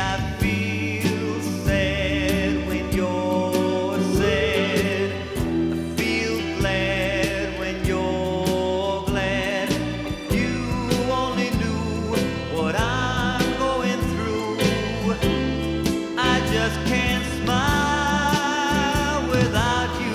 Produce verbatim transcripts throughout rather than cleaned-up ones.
I feel sad when you're sad. I feel glad when you're glad. If you only knew what I'm going through, I just can't smile without you.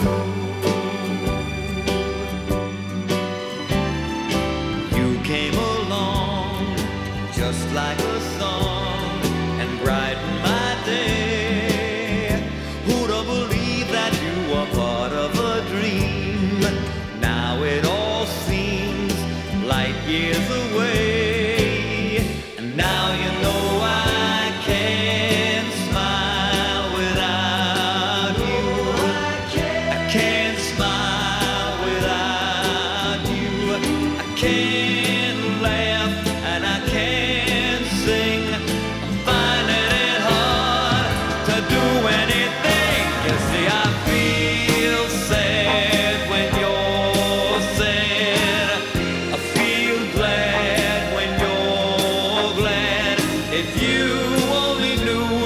You came along just like a song and brightened my day. Who'd have believed that you were part of a dream? Now it all seems light years away, and now you know I can't smile without you. I can't smile without you. I can't laugh and I can't sing. I'm finding it hard to do anything. You see, I feel sad when you're sad. I feel glad when you're glad. If you only knew